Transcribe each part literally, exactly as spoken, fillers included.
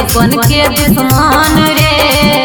बन के दुश्मन रे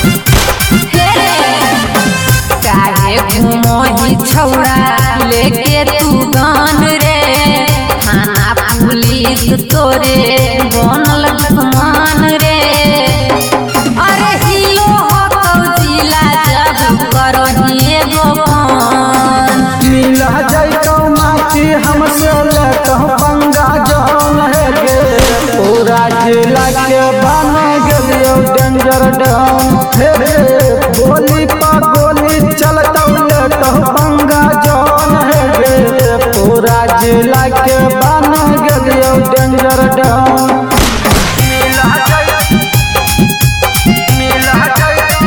काहे घूमही छौड़ा लेके तू गान रे थाना पुलिस तोरे बनल दुश्मन रे अरे हिलो हो जिला जब करही एगो फोन मिला जाइतो माटी हमसे लेतो पंगा जौन है गे पूरा जिला के बन गेलियो डेंजर डाउन हे गोली पा गोली चलतो लेतो पंगा जौन है गे पूरा जिला के बन गेलियो डेंजर डाउन मिला जाइतो मिला जाइतो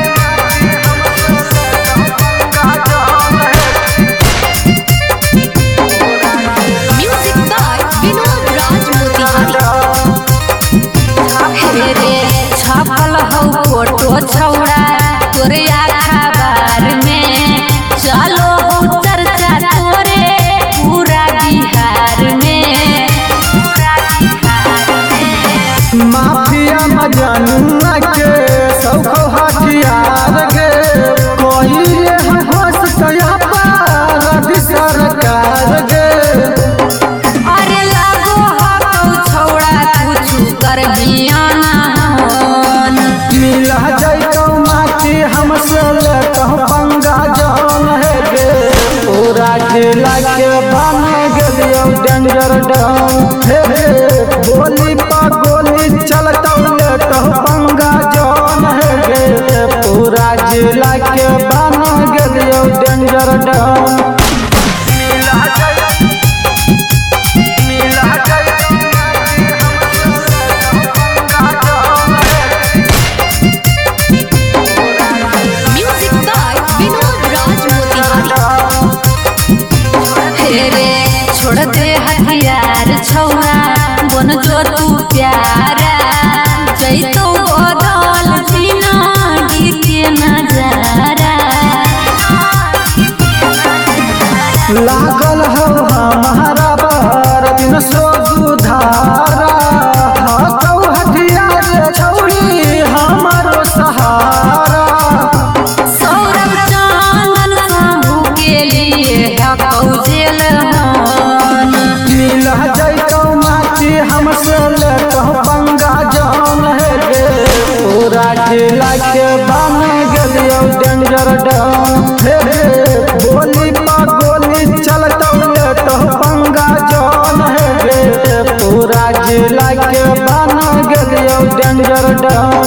म्यूजिक बाय विनोद राज मोतिहारी रे छापल हो फोटो छौड़ा तोरे अखबार में चलो हो चर्चा तोरे पूरा बिहार में माफिया मजनुआ के सौखो हथियार गे कोई रे होश कया पार सरकार गे अरे लागो हो छौड़ा कुछ कर बियाना होन मिला जाइतो माटी हमसे लेतो पंगा जौन है गे पूरा जिला के बन गेलियो डेंजर डाउन हे गोली पा गोली चलतो लेतो पंगा जौन है गे पूरा जिला के बन गेलियो डेंजर डाउन मिला जाइतो मिला जाइतो म्यूजिक बाय विनोद राज मोतिहारी रे छोड़ दे हथियार छौड़ा बन जो तू प्यारा जैतो बदल जिंदगी के नजारा लागल हो हमारा पर दिन सो दुधारा हाथों हथियार छौड़ी हमारो सहारा सौरभ चांदन शंभू के लिए है कौजेल होन मिला जाइतो माटी हमसे लेतो पंगा जौन है गे पूरा जिला के बन गेलियो डेंजर डाउन हे गोली पा गोली चलतो लेतो पंगा जौन है गे पूरा जिला के बन गेलियो डेंजर डाउन।